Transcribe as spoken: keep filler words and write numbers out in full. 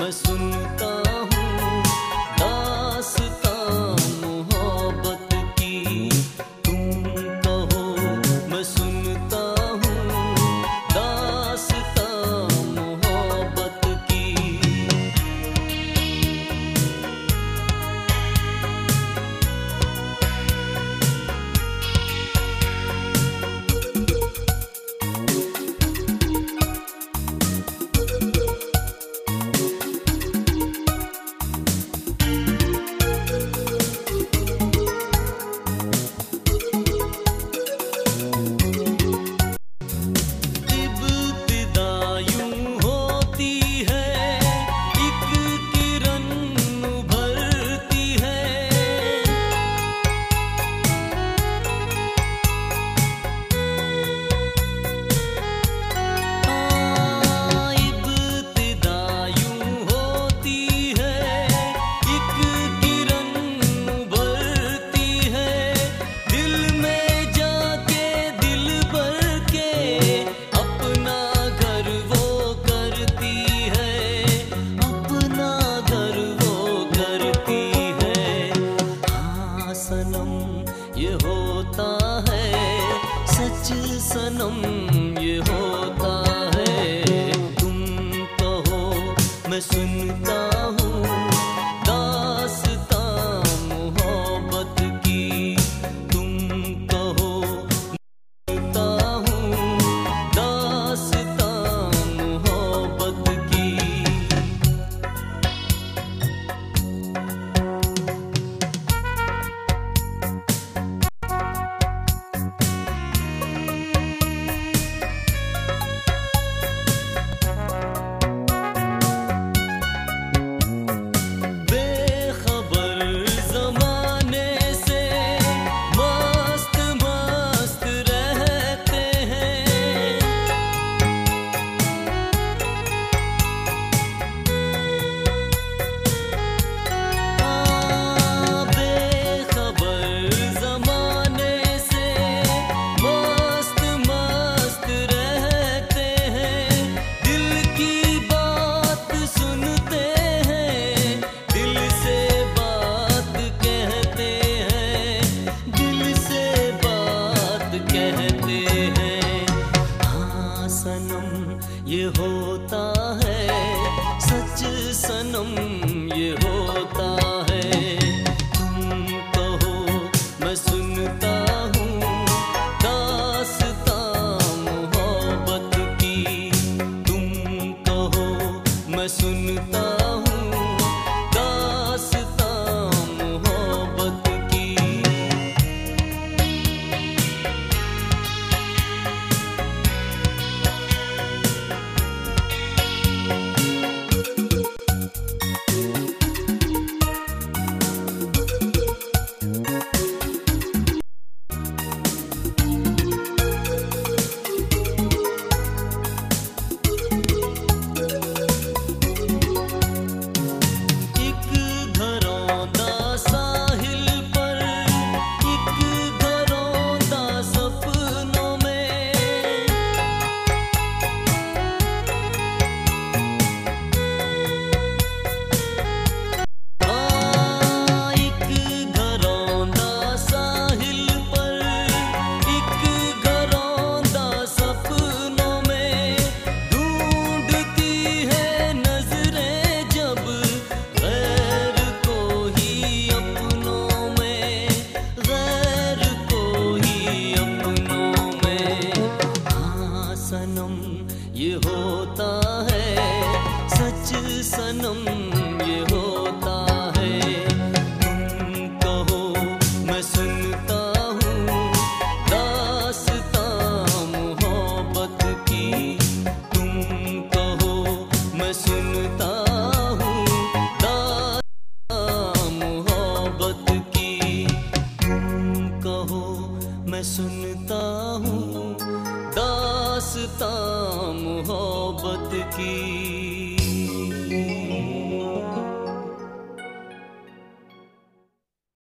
मैं सुनता हूँ दास्तां मोहब्बत की। तुम कहो मैं सुनता हूँ दास्तां मोहब्बत की। ये होता है सच सनम, ये होता है। तुम कहो मैं सुनता हूँ दास्तां मोहब्बत की। तुम कहो सुनता हूँ दास्तां मोहब्बत की। ये होता है सच सनम, ये होता है। तुम कहो मैं सुनता हूँ दास्तां मोहब्बत की। तुम कहो मैं सुनता हूँ दास्तां मोहब्बत की। ये होता है सच सनम, ये होता है। तुम कहो मैं सुनता हूँ दास्तां मोहब्बत की। तुम कहो मैं सुनता हूँ दास्तां मोहब्बत की। तुम कहो मैं सुनता हूँ दास्तां मोहब्बत की।